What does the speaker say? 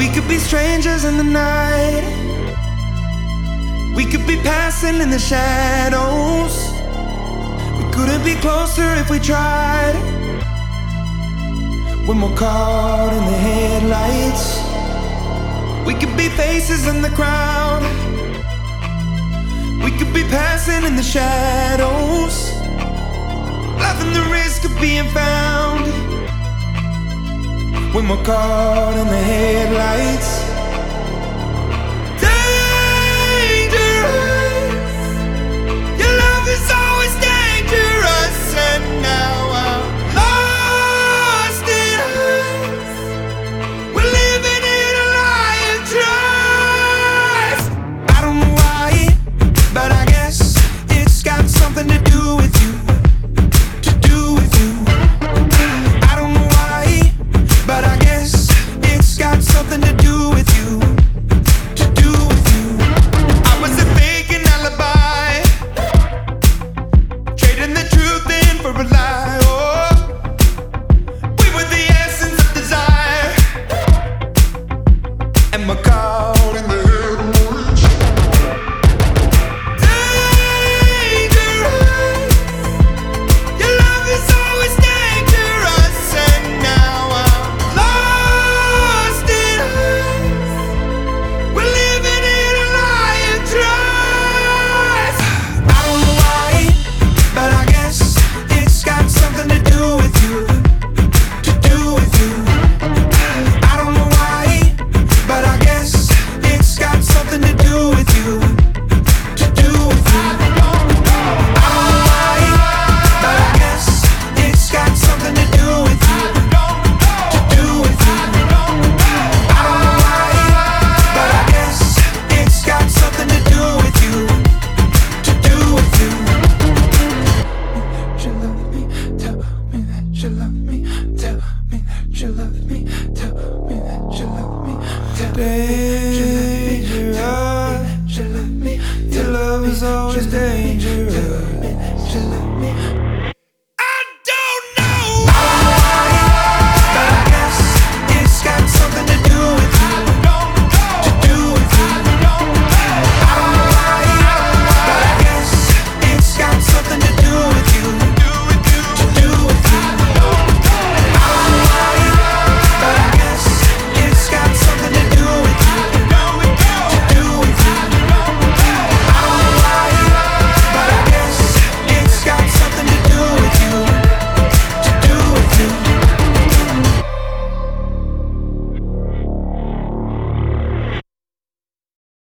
could be strangers in the night. We could be passing in the shadows. We couldn't be closer if we tried. When we're caught in the headlights, we could be faces in the crowd. We could be passing in the shadows, laughing the risk of being found. When we're caught in the headlights.